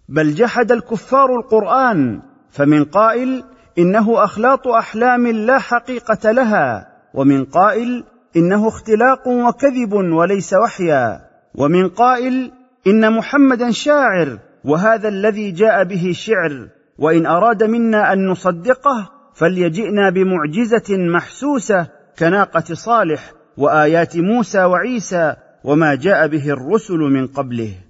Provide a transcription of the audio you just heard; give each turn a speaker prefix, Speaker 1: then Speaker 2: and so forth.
Speaker 1: بل جحد الكفار القرآن، فمن قائل إنه أخلاط أحلام لا حقيقة لها، ومن قائل إنه اختلاق وكذب وليس وحيا، ومن قائل إن محمدا شاعر وهذا الذي جاء به شعر، وإن أراد منا أن نصدقه فليجئنا بمعجزة محسوسة كناقة صالح وآيات موسى وعيسى وما جاء به الرسل من قبله.